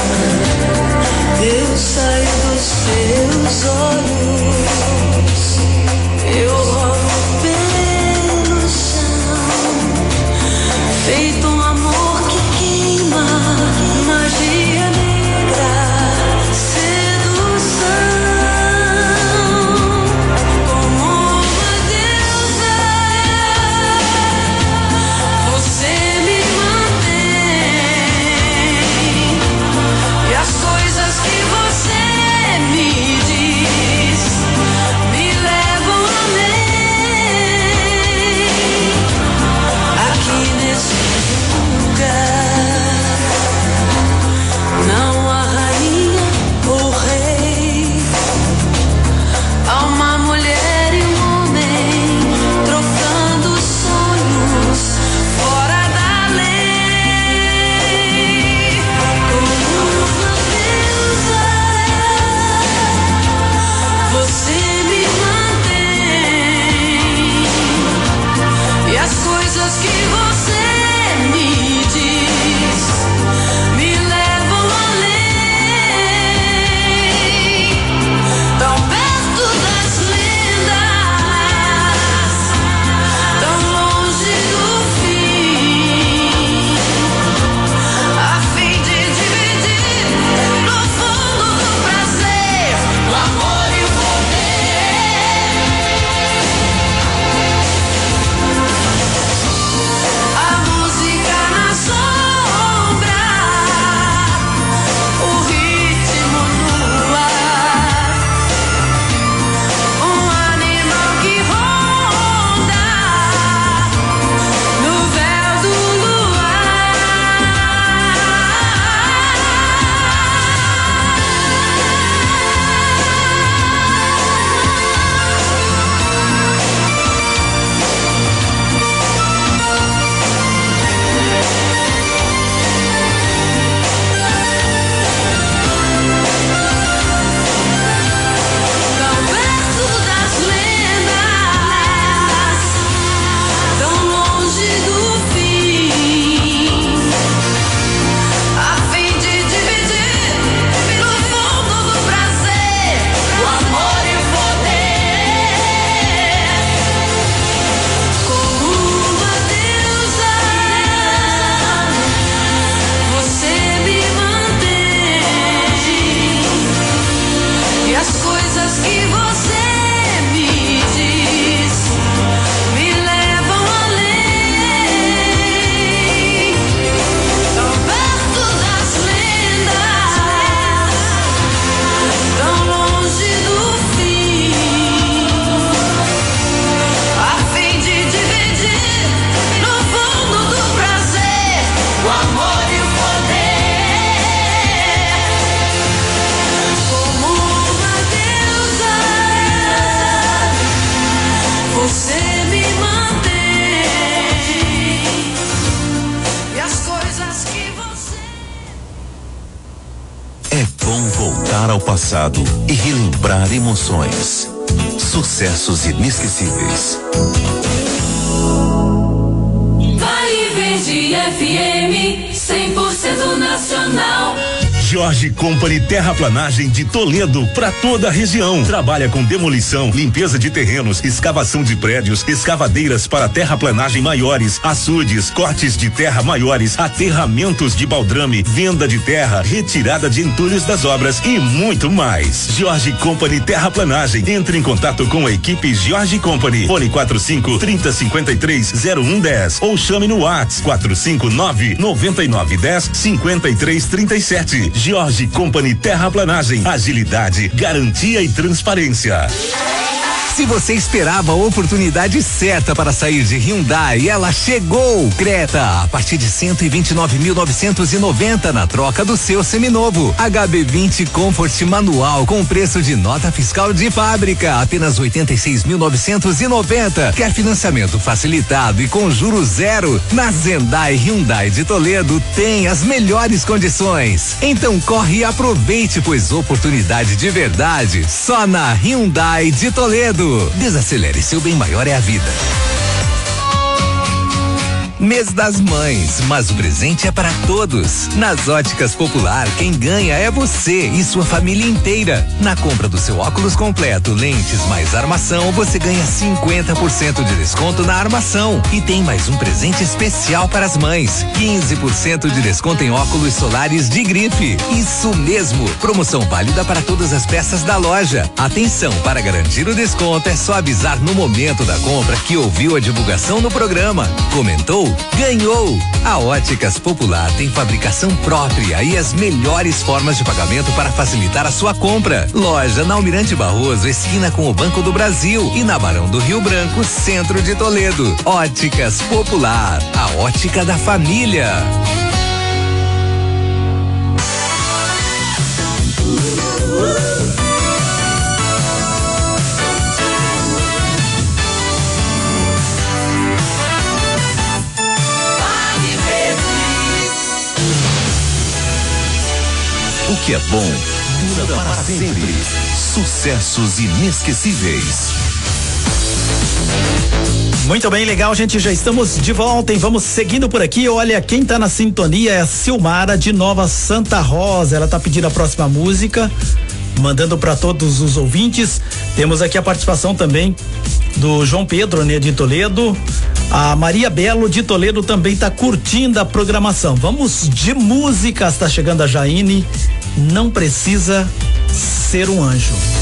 bom voltar ao passado e relembrar emoções. Sucessos inesquecíveis. Vale Verde FM 100% nacional. Jorge Company Terraplanagem de Toledo para toda a região. Trabalha com demolição, limpeza de terrenos, escavação de prédios, escavadeiras para terraplanagem maiores, açudes, cortes de terra maiores, aterramentos de baldrame, venda de terra, retirada de entulhos das obras e muito mais. Jorge Company Terraplanagem. Entre em contato com a equipe Jorge Company. Fone 45-3053-0110 ou chame no WhatsApp 459-9910-5337. Jorge Company Terraplanagem, agilidade, garantia e transparência. Se você esperava a oportunidade certa para sair de Hyundai, ela chegou! Creta, a partir de 129.990 na troca do seu seminovo. HB20 Comfort manual com preço de nota fiscal de fábrica, apenas 86.990. Quer financiamento facilitado e com juros zero? Na Zendai Hyundai de Toledo tem as melhores condições. Então corre e aproveite, pois oportunidade de verdade só na Hyundai de Toledo. Desacelere, seu bem maior é a vida. Mês das Mães, mas o presente é para todos. Nas Óticas Popular, quem ganha é você e sua família inteira. Na compra do seu óculos completo, lentes mais armação, você ganha 50% de desconto na armação. E tem mais um presente especial para as mães: 15% de desconto em óculos solares de grife. Isso mesmo, promoção válida para todas as peças da loja. Atenção, para garantir o desconto é só avisar no momento da compra que ouviu a divulgação no programa. Comentou? Ganhou! A Óticas Popular tem fabricação própria e as melhores formas de pagamento para facilitar a sua compra. Loja na Almirante Barroso, esquina com o Banco do Brasil, e na Barão do Rio Branco, centro de Toledo. Óticas Popular, a ótica da família. O que é bom dura para sempre. Sucessos inesquecíveis. Muito bem, legal, gente, já estamos de volta e vamos seguindo por aqui. Olha, quem tá na sintonia é a Silmara de Nova Santa Rosa. Ela tá pedindo a próxima música, mandando para todos os ouvintes. Temos aqui a participação também do João Pedro, né, de Toledo. A Maria Belo de Toledo também tá curtindo a programação. Vamos de músicas, tá chegando a Jaine. Não precisa ser um anjo.